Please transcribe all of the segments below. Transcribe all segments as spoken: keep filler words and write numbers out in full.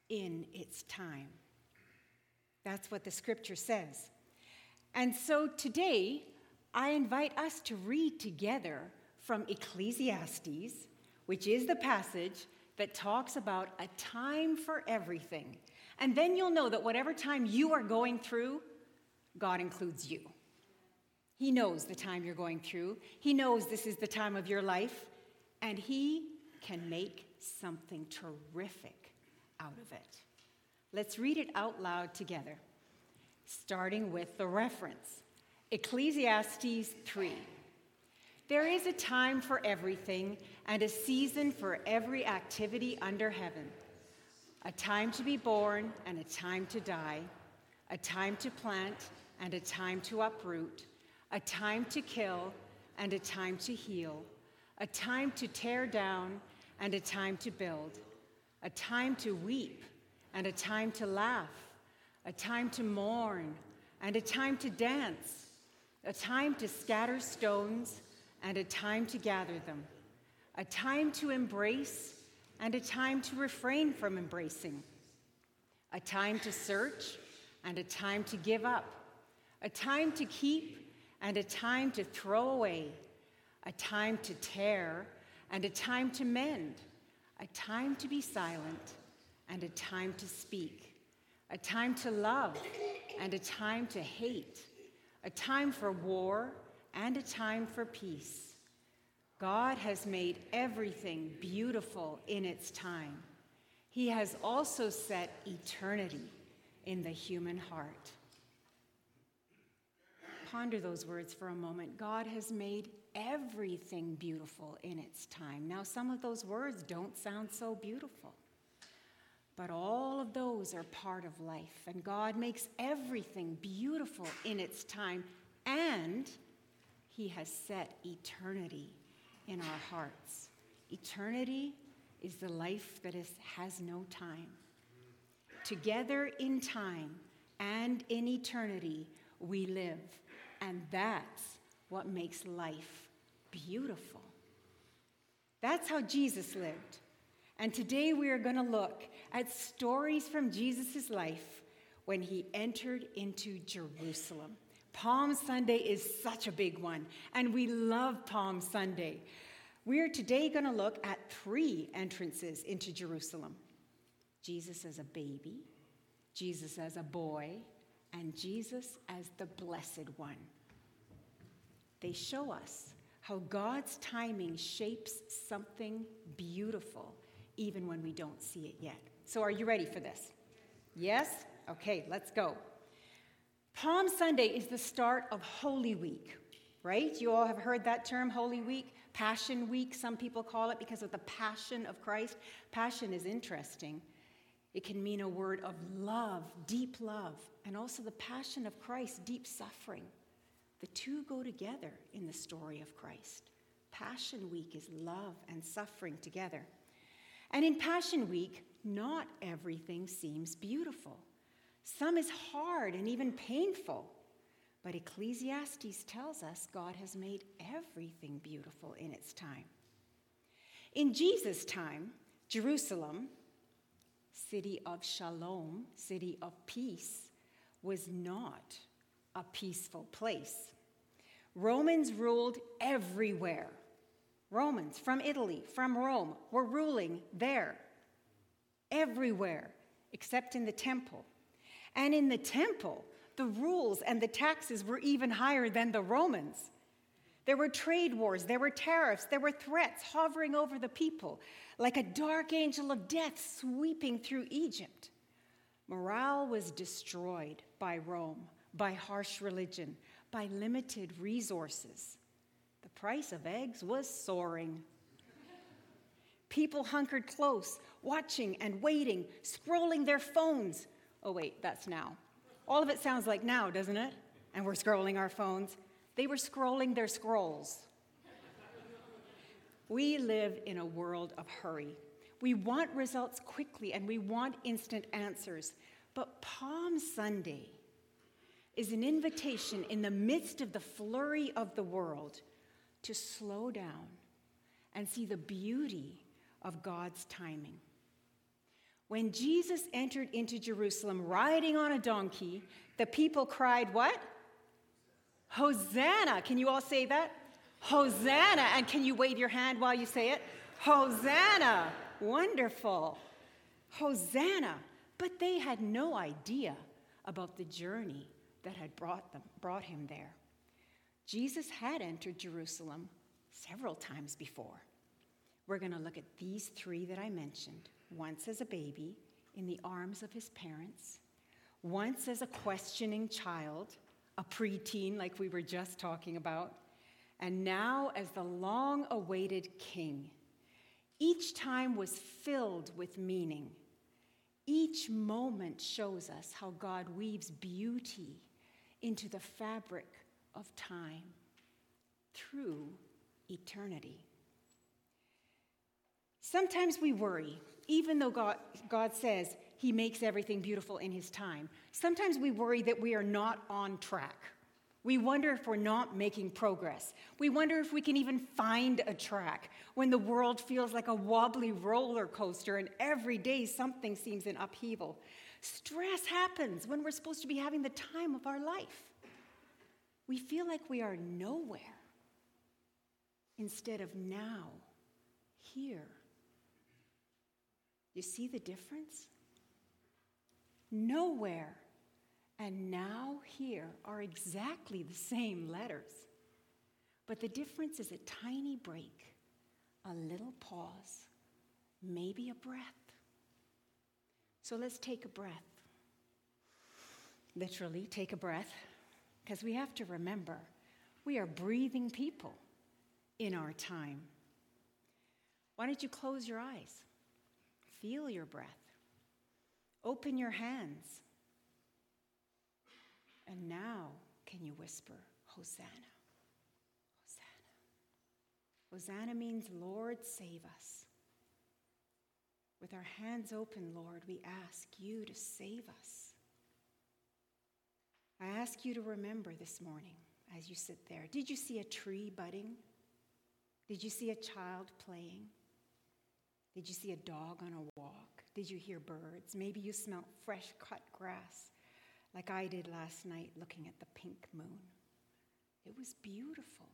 in its time. That's what the scripture says. And so today, I invite us to read together from Ecclesiastes, which is the passage that talks about a time for everything. And then you'll know that whatever time you are going through, God includes you. He knows the time you're going through. He knows this is the time of your life, and he can make something terrific out of it. Let's read it out loud together, starting with the reference. Ecclesiastes three. There is a time for everything and a season for every activity under heaven. A time to be born and a time to die. A time to plant and a time to uproot. A time to kill and a time to heal. A time to tear down and a time to build. A time to weep and a time to laugh. A time to mourn and a time to dance. A time to scatter stones and a time to gather them. A time to embrace and a time to refrain from embracing. A time to search and a time to give up. A time to keep and a time to throw away. A time to tear and a time to mend. A time to be silent and a time to speak. A time to love and a time to hate. A time for war and a time for peace. God has made everything beautiful in its time. He has also set eternity in the human heart. Ponder those words for a moment. God has made everything beautiful in its time. Now, some of those words don't sound so beautiful, but all of those are part of life, and God makes everything beautiful in its time, and he has set eternity in our hearts. Eternity is the life that is, has no time. Together in time and in eternity we live, and that's what makes life beautiful. That's how Jesus lived. And today we are going to look at stories from Jesus' life when he entered into Jerusalem. Palm Sunday is such a big one, and we love Palm Sunday. We're today going to look at three entrances into Jerusalem. Jesus as a baby, Jesus as a boy, and Jesus as the Blessed One. They show us how God's timing shapes something beautiful, even when we don't see it yet. So are you ready for this? Yes? Okay, let's go. Palm Sunday is the start of Holy Week, right? You all have heard that term, Holy Week. Passion Week, some people call it, because of the passion of Christ. Passion is interesting. It can mean a word of love, deep love, and also the passion of Christ, deep suffering. The two go together in the story of Christ. Passion Week is love and suffering together. And in Passion Week, not everything seems beautiful. Some is hard and even painful. But Ecclesiastes tells us God has made everything beautiful in its time. In Jesus' time, Jerusalem, city of shalom, city of peace, was not a peaceful place. Romans ruled everywhere. Romans from Italy, from Rome, were ruling there, everywhere, except in the temple. And in the temple, the rules and the taxes were even higher than the Romans. There were trade wars, there were tariffs, there were threats hovering over the people, like a dark angel of death sweeping through Egypt. Morale was destroyed by Rome, by harsh religion, by limited resources. The price of eggs was soaring. People hunkered close, watching and waiting, scrolling their phones. Oh wait, that's now. All of it sounds like now, doesn't it? And we're scrolling our phones. They were scrolling their scrolls. We live in a world of hurry. We want results quickly, and we want instant answers. But Palm Sunday is an invitation in the midst of the flurry of the world to slow down and see the beauty of God's timing. When Jesus entered into Jerusalem riding on a donkey, the people cried, what? Hosanna. Can you all say that? Hosanna. And can you wave your hand while you say it? Hosanna. Wonderful. Hosanna. But they had no idea about the journey that had brought them, brought him there. Jesus had entered Jerusalem several times before. We're going to look at these three that I mentioned. Once as a baby in the arms of his parents, once as a questioning child, a preteen like we were just talking about, and now as the long-awaited king. Each time was filled with meaning. Each moment shows us how God weaves beauty into the fabric of time through eternity. Sometimes we worry, even though God, God says he makes everything beautiful in his time. Sometimes we worry that we are not on track. We wonder if we're not making progress. We wonder if we can even find a track when the world feels like a wobbly roller coaster and every day something seems in upheaval. Stress happens when we're supposed to be having the time of our life. We feel like we are nowhere instead of now, here. You see the difference? Nowhere and now here are exactly the same letters. But the difference is a tiny break, a little pause, maybe a breath. So let's take a breath. Literally, take a breath, because we have to remember we are breathing people in our time. Why don't you close your eyes? Feel your breath. Open your hands. And now, can you whisper, Hosanna? Hosanna. Hosanna means, Lord, save us. With our hands open, Lord, we ask you to save us. I ask you to remember this morning as you sit there. Did you see a tree budding? Did you see a child playing? Did you see a dog on a walk? Did you hear birds? Maybe you smelled fresh cut grass like I did last night looking at the pink moon. It was beautiful.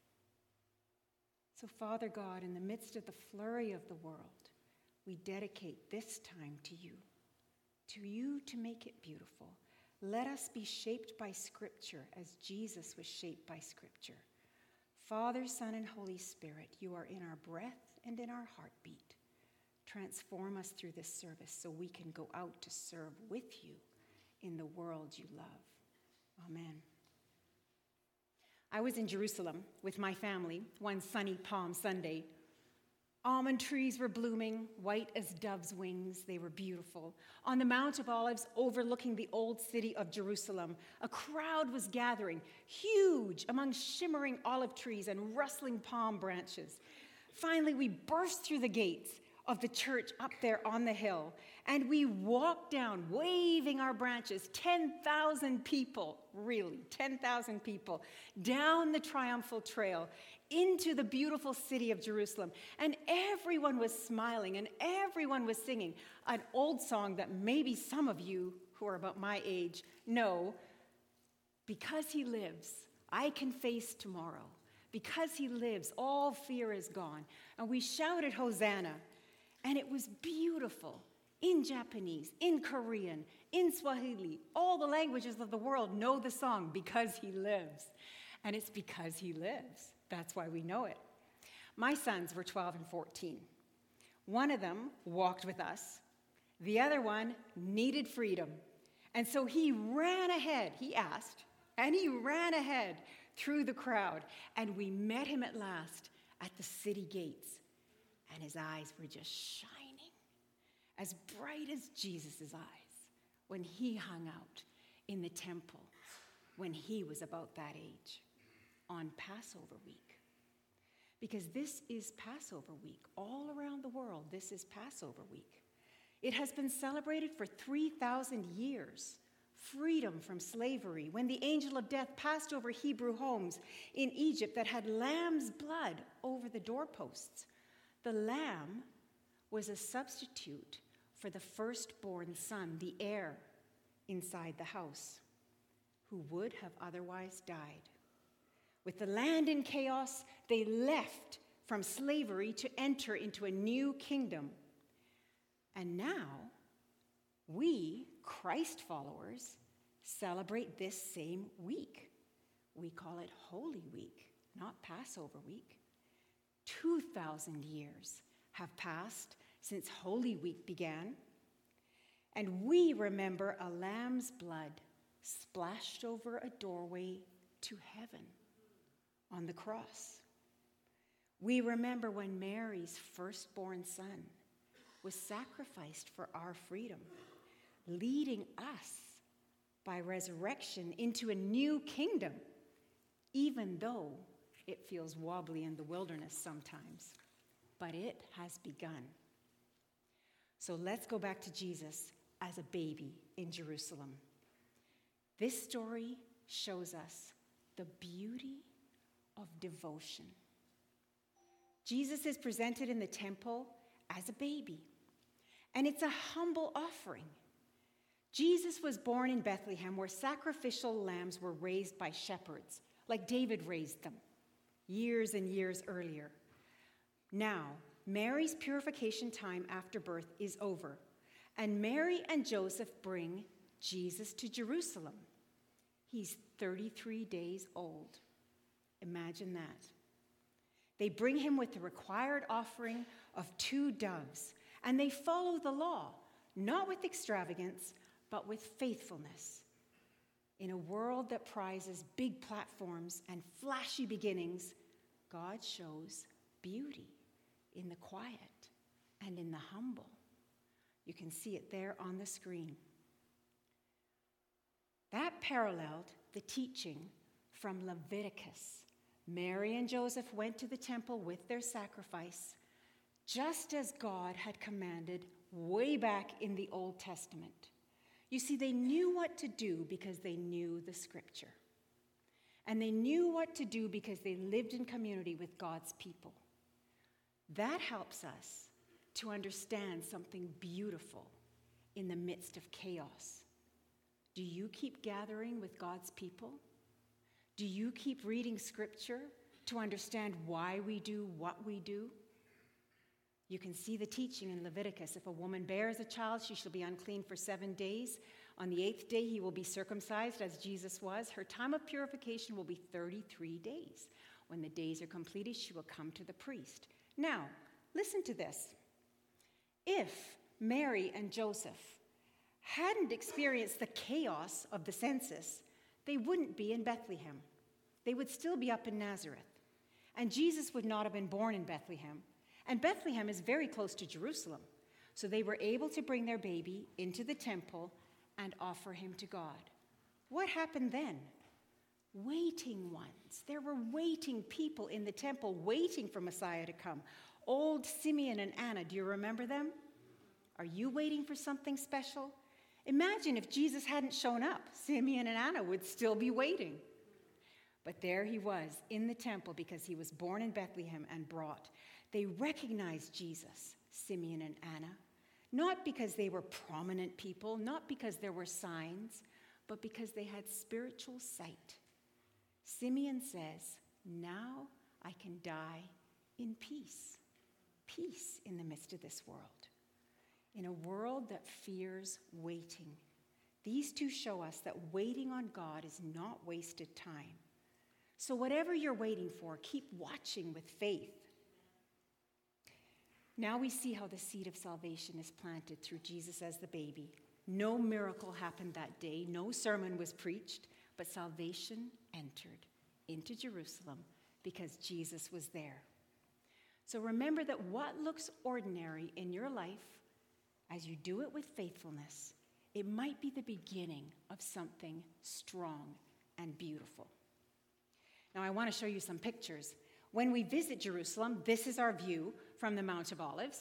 So, Father God, in the midst of the flurry of the world, we dedicate this time to you, to you to make it beautiful. Let us be shaped by Scripture as Jesus was shaped by Scripture. Father, Son, and Holy Spirit, you are in our breath and in our heartbeat. Transform us through this service so we can go out to serve with you in the world you love. Amen. I was in Jerusalem with my family one sunny Palm Sunday. Almond trees were blooming, white as dove's wings. They were beautiful. On the Mount of Olives, overlooking the old city of Jerusalem, a crowd was gathering, huge, among shimmering olive trees and rustling palm branches. Finally, we burst through the gates of the church up there on the hill, and we walked down, waving our branches, ten thousand people, really, ten thousand people, down the triumphal trail into the beautiful city of Jerusalem. And everyone was smiling, and everyone was singing an old song that maybe some of you who are about my age know. Because he lives, I can face tomorrow. Because he lives, all fear is gone. And we shouted Hosanna. And it was beautiful, in Japanese, in Korean, in Swahili. All the languages of the world know the song, Because He Lives. And it's because he lives. That's why we know it. My sons were twelve and fourteen. One of them walked with us. The other one needed freedom. And so he ran ahead, he asked, and he ran ahead through the crowd. And we met him at last at the city gates. And his eyes were just shining, as bright as Jesus' eyes when he hung out in the temple when he was about that age on Passover week. Because this is Passover week. All around the world, this is Passover week. It has been celebrated for three thousand years. Freedom from slavery, when the angel of death passed over Hebrew homes in Egypt that had lamb's blood over the doorposts. The lamb was a substitute for the firstborn son, the heir, inside the house, who would have otherwise died. With the land in chaos, they left from slavery to enter into a new kingdom. And now, we, Christ followers, celebrate this same week. We call it Holy Week, not Passover week. Two thousand years have passed since Holy Week began, and we remember a lamb's blood splashed over a doorway to heaven on the cross. We remember when Mary's firstborn son was sacrificed for our freedom, leading us by resurrection into a new kingdom, even though it feels wobbly in the wilderness sometimes. But it has begun. So let's go back to Jesus as a baby in Jerusalem. This story shows us the beauty of devotion. Jesus is presented in the temple as a baby, and it's a humble offering. Jesus was born in Bethlehem, where sacrificial lambs were raised by shepherds, like David raised them years and years earlier. Now, Mary's purification time after birth is over, and Mary and Joseph bring Jesus to Jerusalem. He's thirty-three days old. Imagine that. They bring him with the required offering of two doves, and they follow the law, not with extravagance, but with faithfulness. In a world that prizes big platforms and flashy beginnings, God shows beauty in the quiet and in the humble. You can see it there on the screen. That paralleled the teaching from Leviticus. Mary and Joseph went to the temple with their sacrifice, just as God had commanded way back in the Old Testament. You see, they knew what to do because they knew the scripture. And they knew what to do because they lived in community with God's people. That helps us to understand something beautiful in the midst of chaos. Do you keep gathering with God's people? Do you keep reading scripture to understand why we do what we do? You can see the teaching in Leviticus. If a woman bears a child, she shall be unclean for seven days. On the eighth day, he will be circumcised, as Jesus was. Her time of purification will be thirty-three days. When the days are completed, she will come to the priest. Now, listen to this. If Mary and Joseph hadn't experienced the chaos of the census, they wouldn't be in Bethlehem. They would still be up in Nazareth. And Jesus would not have been born in Bethlehem. And Bethlehem is very close to Jerusalem. So they were able to bring their baby into the temple and offer him to God. What happened then? Waiting ones. There were waiting people in the temple waiting for Messiah to come. Old Simeon and Anna, do you remember them? Are you waiting for something special? Imagine if Jesus hadn't shown up. Simeon and Anna would still be waiting. But there he was in the temple because he was born in Bethlehem and brought. They recognized Jesus, Simeon and Anna, not because they were prominent people, not because there were signs, but because they had spiritual sight. Simeon says, now I can die in peace. Peace in the midst of this world. In a world that fears waiting. These two show us that waiting on God is not wasted time. So whatever you're waiting for, keep watching with faith. Now we see how the seed of salvation is planted through Jesus as the baby. No miracle happened that day. No sermon was preached, but salvation entered into Jerusalem because Jesus was there. So remember that what looks ordinary in your life, as you do it with faithfulness, it might be the beginning of something strong and beautiful. Now, I want to show you some pictures. When we visit Jerusalem, this is our view from the Mount of Olives.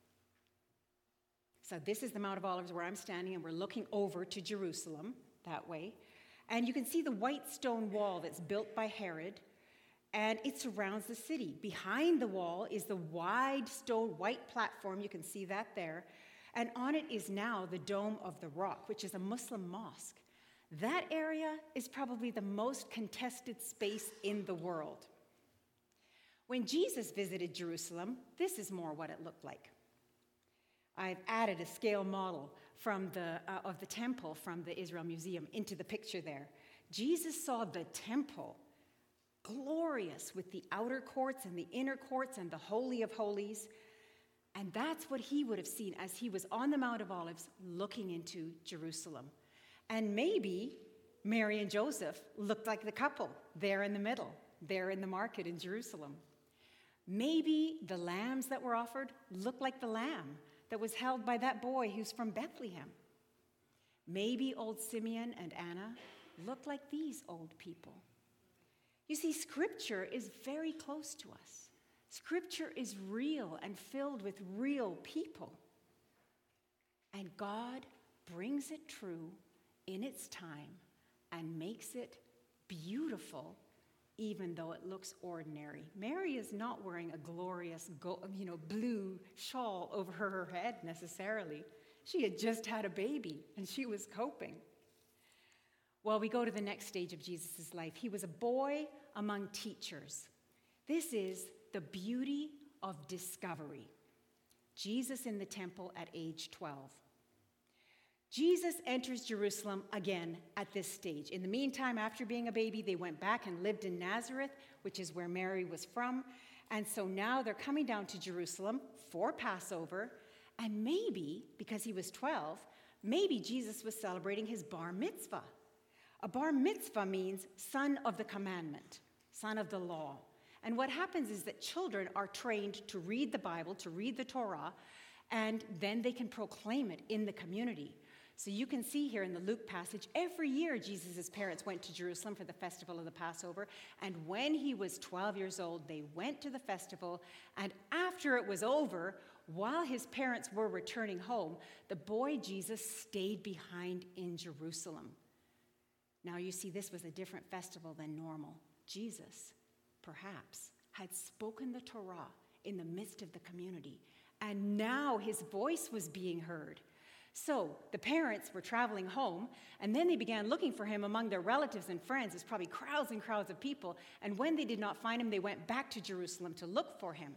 So this is the Mount of Olives where I'm standing, and we're looking over to Jerusalem that way. And you can see the white stone wall that's built by Herod, and it surrounds the city. Behind the wall is the wide stone white platform. You can see that there. And on it is now the Dome of the Rock, which is a Muslim mosque. That area is probably the most contested space in the world. When Jesus visited Jerusalem, this is more what it looked like. I've added a scale model from the, uh, of the temple from the Israel Museum into the picture there. Jesus saw the temple glorious with the outer courts and the inner courts and the Holy of Holies. And that's what he would have seen as he was on the Mount of Olives looking into Jerusalem. And maybe Mary and Joseph looked like the couple there in the middle, there in the market in Jerusalem. Maybe the lambs that were offered looked like the lamb that was held by that boy who's from Bethlehem. Maybe old Simeon and Anna looked like these old people. You see, Scripture is very close to us. Scripture is real and filled with real people. And God brings it true in its time and makes it beautiful, even though it looks ordinary. Mary is not wearing a glorious, you know, blue shawl over her head necessarily. She had just had a baby, and she was coping. Well, we go to the next stage of Jesus' life. He was a boy among teachers. This is the beauty of discovery. Jesus in the temple at age twelve. Jesus enters Jerusalem again at this stage. In the meantime, after being a baby, they went back and lived in Nazareth, which is where Mary was from. And so now they're coming down to Jerusalem for Passover. And maybe, because he was twelve, maybe Jesus was celebrating his bar mitzvah. A bar mitzvah means son of the commandment, son of the law. And what happens is that children are trained to read the Bible, to read the Torah, and then they can proclaim it in the community. So you can see here in the Luke passage, every year Jesus' parents went to Jerusalem for the festival of the Passover. And when he was twelve years old, they went to the festival. And after it was over, while his parents were returning home, the boy Jesus stayed behind in Jerusalem. Now you see, this was a different festival than normal. Jesus, perhaps, had spoken the Torah in the midst of the community. And now his voice was being heard. So the parents were traveling home, and then they began looking for him among their relatives and friends. There's probably crowds and crowds of people. And when they did not find him, they went back to Jerusalem to look for him.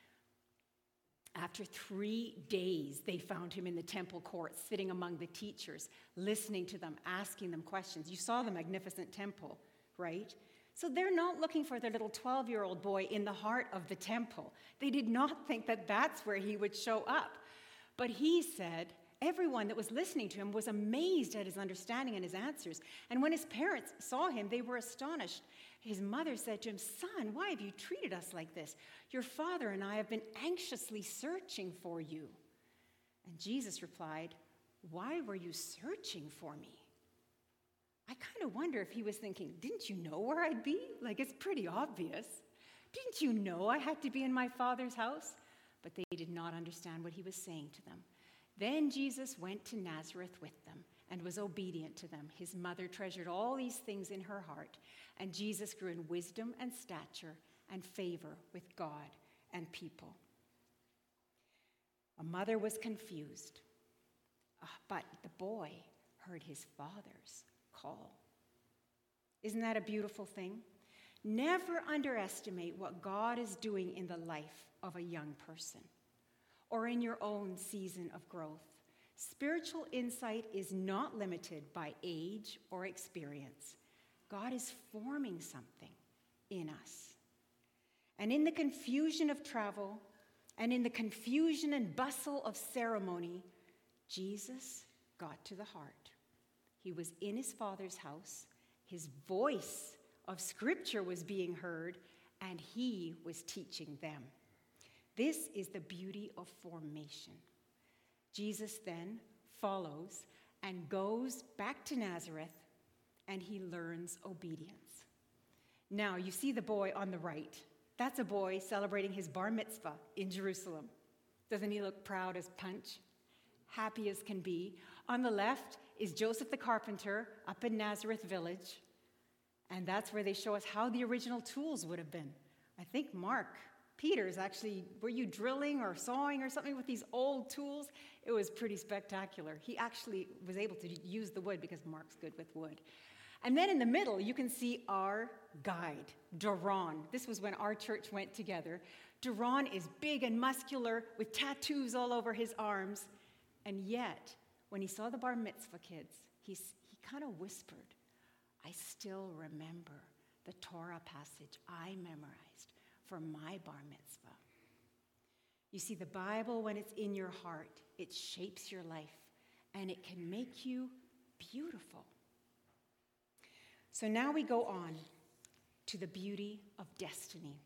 After three days, they found him in the temple courts, sitting among the teachers, listening to them, asking them questions. You saw the magnificent temple, right? So they're not looking for their little twelve-year-old boy in the heart of the temple. They did not think that that's where he would show up. But he said, everyone that was listening to him was amazed at his understanding and his answers. And when his parents saw him, they were astonished. His mother said to him, "Son, why have you treated us like this? Your father and I have been anxiously searching for you." And Jesus replied, "Why were you searching for me?" I kind of wonder if he was thinking, didn't you know where I'd be? Like, it's pretty obvious. Didn't you know I had to be in my Father's house? But they did not understand what he was saying to them. Then Jesus went to Nazareth with them and was obedient to them. His mother treasured all these things in her heart, and Jesus grew in wisdom and stature and favor with God and people. A mother was confused, uh, but the boy heard his father's call. Isn't that a beautiful thing? Never underestimate what God is doing in the life of a young person or in your own season of growth. Spiritual insight is not limited by age or experience. God is forming something in us. And in the confusion of travel and in the confusion and bustle of ceremony, Jesus got to the heart. He was in his Father's house. His voice of Scripture was being heard, and he was teaching them. This is the beauty of formation. Jesus then follows and goes back to Nazareth, and he learns obedience. Now, you see the boy on the right. That's a boy celebrating his bar mitzvah in Jerusalem. Doesn't he look proud as punch? Happy as can be. On the left is Joseph the carpenter up in Nazareth village. And that's where they show us how the original tools would have been. I think Mark Peter's actually, were you drilling or sawing or something with these old tools? It was pretty spectacular. He actually was able to use the wood because Mark's good with wood. And then in the middle, you can see our guide, Duran. This was when our church went together. Duran is big and muscular with tattoos all over his arms. And yet, when he saw the bar mitzvah kids, he, he kind of whispered, I still remember the Torah passage I memorized for my bar mitzvah. You see, the Bible, when it's in your heart, it shapes your life, and it can make you beautiful. So now we go on to the beauty of destiny.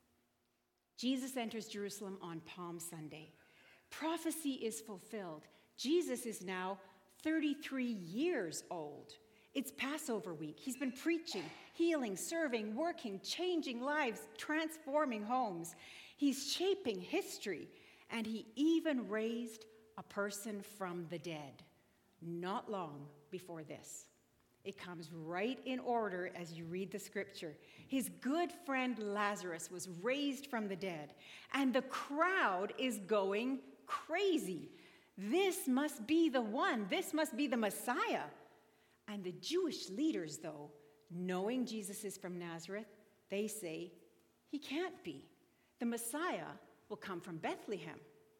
Jesus enters Jerusalem on Palm Sunday. Prophecy is fulfilled. Jesus is now thirty-three years old. It's Passover week. He's been preaching, healing, serving, working, changing lives, transforming homes. He's shaping history, and he even raised a person from the dead not long before this. It comes right in order as you read the scripture. His good friend Lazarus was raised from the dead, and the crowd is going crazy. This must be the one. This must be the Messiah. And the Jewish leaders, though, knowing Jesus is from Nazareth, they say, he can't be. The Messiah will come from Bethlehem.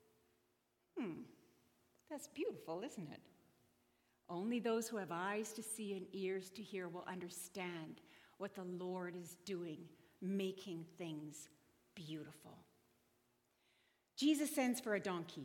Hmm, that's beautiful, isn't it? Only those who have eyes to see and ears to hear will understand what the Lord is doing, making things beautiful. Jesus sends for a donkey,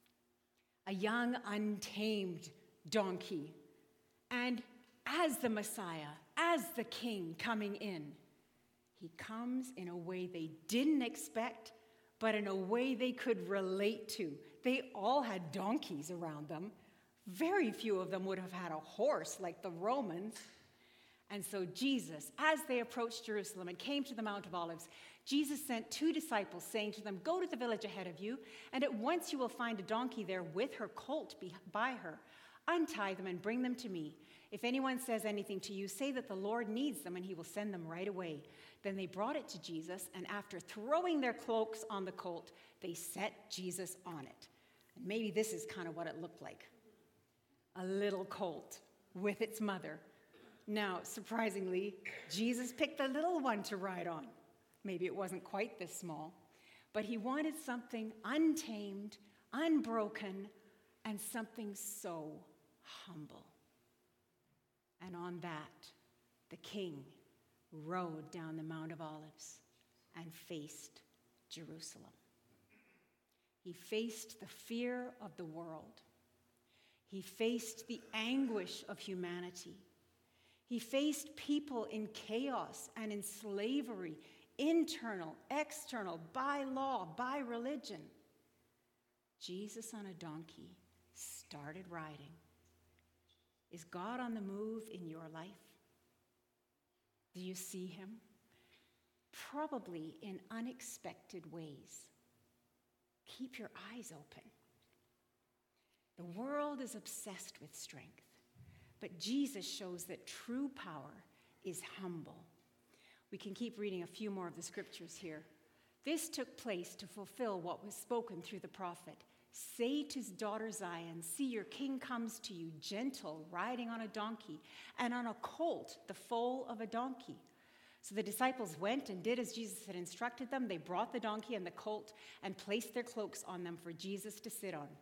a young, untamed donkey. And as the Messiah, as the King coming in, he comes in a way they didn't expect, but in a way they could relate to. They all had donkeys around them. Very few of them would have had a horse like the Romans. And so Jesus, as they approached Jerusalem and came to the Mount of Olives, Jesus sent two disciples, saying to them, go to the village ahead of you, and at once you will find a donkey there with her colt by her. Untie them and bring them to me. If anyone says anything to you, say that the Lord needs them, and he will send them right away. Then they brought it to Jesus, and after throwing their cloaks on the colt, they set Jesus on it. And maybe this is kind of what it looked like. A little colt with its mother. Now, surprisingly, Jesus picked the little one to ride on. Maybe it wasn't quite this small, but he wanted something untamed, unbroken, and something so humble. And on that, the King rode down the Mount of Olives and faced Jerusalem. He faced the fear of the world. He faced the anguish of humanity. He faced people in chaos and in slavery, internal, external, by law, by religion. Jesus on a donkey started riding. Is God on the move in your life? Do you see him? Probably in unexpected ways. Keep your eyes open. The world is obsessed with strength, but Jesus shows that true power is humble. We can keep reading a few more of the scriptures here. This took place to fulfill what was spoken through the prophet. Say to his daughter Zion, see, your king comes to you, gentle, riding on a donkey, and on a colt, the foal of a donkey. So the disciples went and did as Jesus had instructed them. They brought the donkey and the colt and placed their cloaks on them for Jesus to sit on.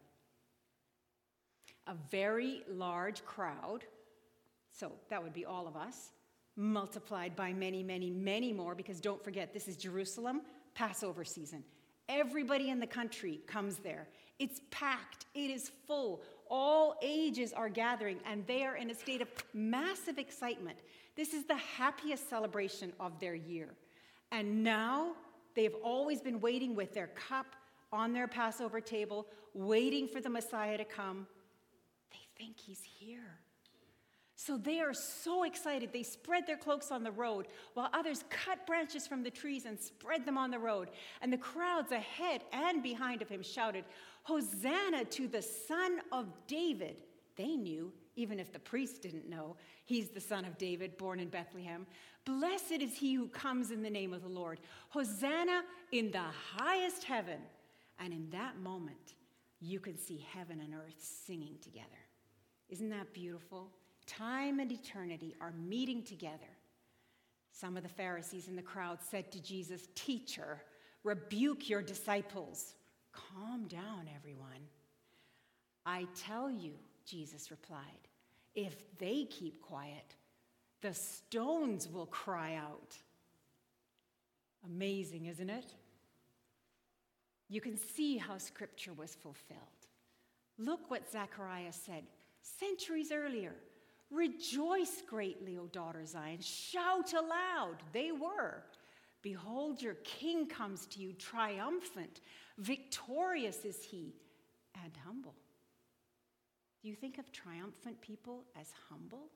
A very large crowd, so that would be all of us, multiplied by many, many, many more, because don't forget, this is Jerusalem, Passover season. Everybody in the country comes there. It's packed. It is full. All ages are gathering, and they are in a state of massive excitement. This is the happiest celebration of their year. And now they've always been waiting with their cup on their Passover table, waiting for the Messiah to come. They think he's here. So they are so excited, they spread their cloaks on the road, while others cut branches from the trees and spread them on the road. And the crowds ahead and behind of him shouted, Hosanna to the Son of David. They knew, even if the priest didn't know, he's the son of David, born in Bethlehem. Blessed is he who comes in the name of the Lord. Hosanna in the highest heaven. And in that moment, you can see heaven and earth singing together. Isn't that beautiful? Time and eternity are meeting together. Some of the Pharisees in the crowd said to Jesus, "Teacher, rebuke your disciples." "Calm down, everyone." "I tell you," Jesus replied, "if they keep quiet, the stones will cry out." Amazing, isn't it? You can see how Scripture was fulfilled. Look what Zechariah said centuries earlier. "Rejoice greatly, O daughter Zion. Shout aloud." They were. "Behold, your king comes to you, triumphant. Victorious is he, and humble." Do you think of triumphant people as humble?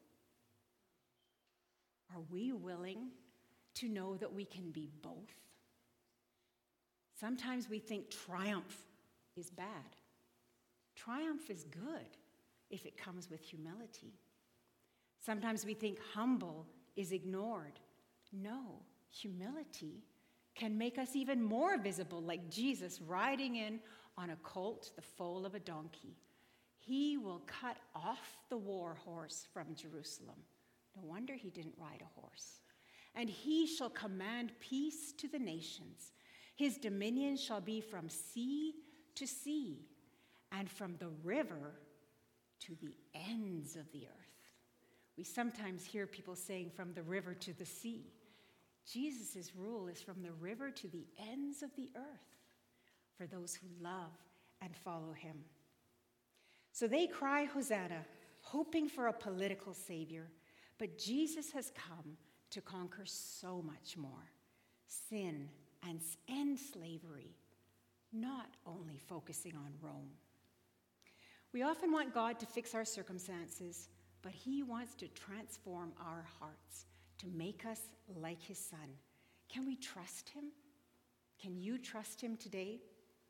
Are we willing to know that we can be both? Sometimes we think triumph is bad. Triumph is good if it comes with humility. Sometimes we think humble is ignored. No, humility can make us even more visible, like Jesus riding in on a colt, the foal of a donkey. He will cut off the war horse from Jerusalem. No wonder he didn't ride a horse. "And he shall command peace to the nations. His dominion shall be from sea to sea, and from the river to the ends of the earth." We sometimes hear people saying from the river to the sea. Jesus' rule is from the river to the ends of the earth for those who love and follow him. So they cry, "Hosanna," hoping for a political savior. But Jesus has come to conquer so much more: sin and end slavery, not only focusing on Rome. We often want God to fix our circumstances, but he wants to transform our hearts to make us like his son. Can we trust him? Can you trust him today?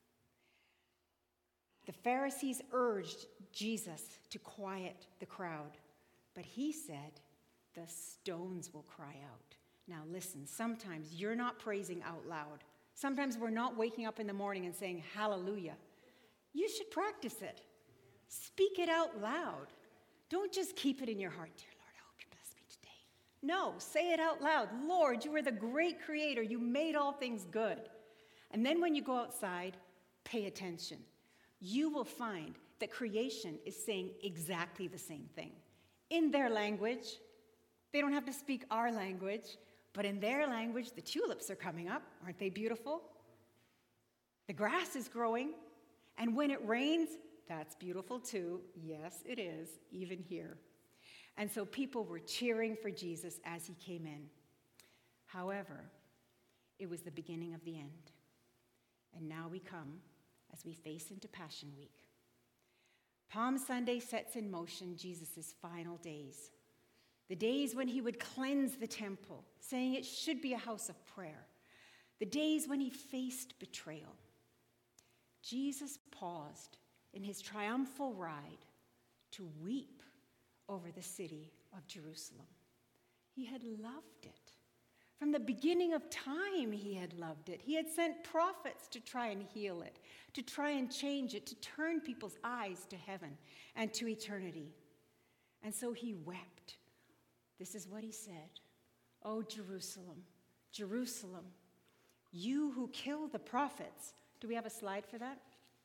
The Pharisees urged Jesus to quiet the crowd, but he said, "The stones will cry out." Now listen, sometimes you're not praising out loud. Sometimes we're not waking up in the morning and saying, "Hallelujah." You should practice it. Speak it out loud. Don't just keep it in your heart. "Dear Lord, I hope you bless me today." No, say it out loud. "Lord, you are the great creator. You made all things good." And then when you go outside, pay attention. You will find that creation is saying exactly the same thing. In their language, they don't have to speak our language, but in their language, the tulips are coming up. Aren't they beautiful? The grass is growing, and when it rains, that's beautiful too. Yes, it is, even here. And so people were cheering for Jesus as he came in. However, it was the beginning of the end. And now we come as we face into Passion Week. Palm Sunday sets in motion Jesus' final days. The days when he would cleanse the temple, saying it should be a house of prayer. The days when he faced betrayal. Jesus paused in his triumphal ride to weep over the city of Jerusalem. He had loved it. From the beginning of time, he had loved it. He had sent prophets to try and heal it, to try and change it, to turn people's eyes to heaven and to eternity. And so he wept. This is what he said. "Oh, Jerusalem, Jerusalem, you who kill the prophets." Do we have a slide for that?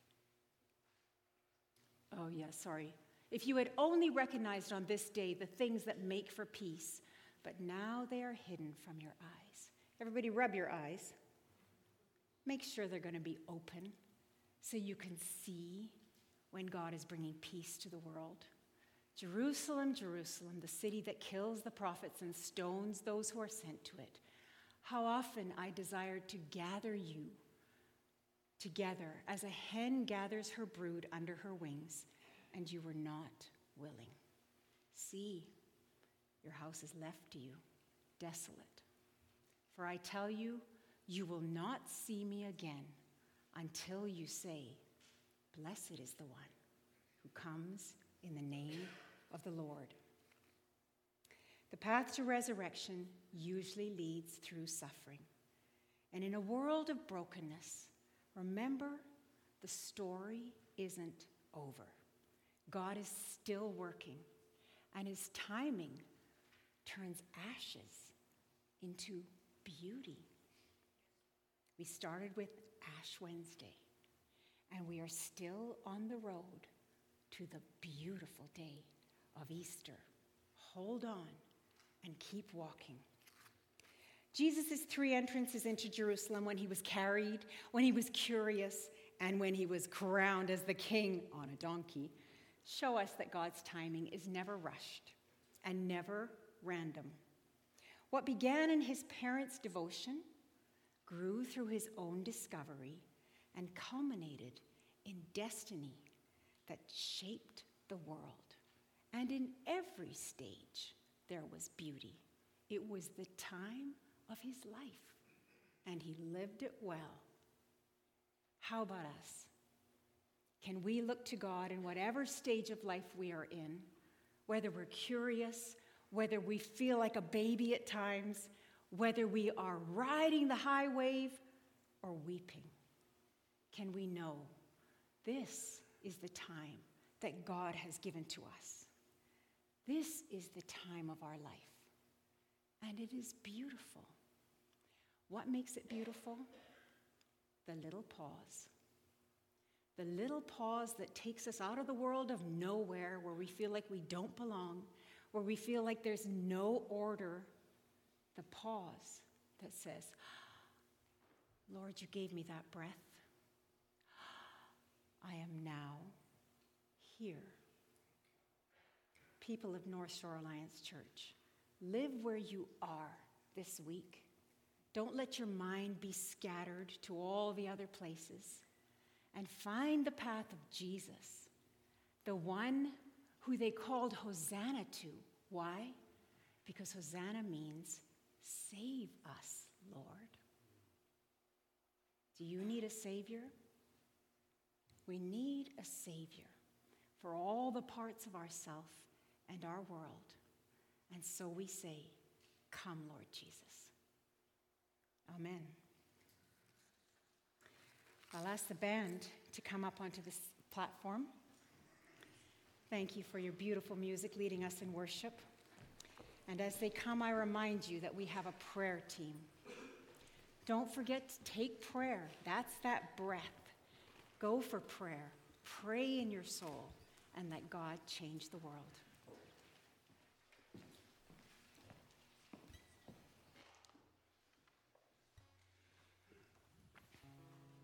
Oh, yeah, sorry. "If you had only recognized on this day the things that make for peace, but now they are hidden from your eyes." Everybody rub your eyes. Make sure they're going to be open so you can see when God is bringing peace to the world. Jerusalem, Jerusalem, the city that kills the prophets and stones those who are sent to it. How often I desired to gather you together as a hen gathers her brood under her wings, and you were not willing. See, your house is left to you, desolate. For I tell you, you will not see me again until you say, "Blessed is the one who comes in the name of the Lord. The path to resurrection usually leads through suffering. And in a world of brokenness, remember, the story isn't over. God is still working, and his timing turns ashes into beauty. We started with Ash Wednesday, and we are still on the road to the beautiful day of Easter. Hold on and keep walking. Jesus' three entrances into Jerusalem, when he was carried, when he was curious, and when he was crowned as the king on a donkey, show us that God's timing is never rushed and never random. What began in his parents' devotion grew through his own discovery and culminated in destiny that shaped the world. And in every stage, there was beauty. It was the time of his life, and he lived it well. How about us? Can we look to God in whatever stage of life we are in, whether we're curious, whether we feel like a baby at times, whether we are riding the high wave or weeping? Can we know this is the time that God has given to us? This is the time of our life, and it is beautiful. What makes it beautiful? The little pause. The little pause that takes us out of the world of nowhere, where we feel like we don't belong, where we feel like there's no order. The pause that says, Lord, you gave me that breath. I am now here. People of North Shore Alliance Church, live where you are this week. Don't let your mind be scattered to all the other places. And find the path of Jesus, the one who they called Hosanna to. Why? Because Hosanna means, save us, Lord. Do you need a Savior? We need a Savior for all the parts of ourself and our world. And so we say, come, Lord Jesus. Amen. I'll ask the band to come up onto this platform. Thank you for your beautiful music leading us in worship. And as they come, I remind you that we have a prayer team. Don't forget to take prayer. That's that breath. Go for prayer. Pray in your soul and let God change the world.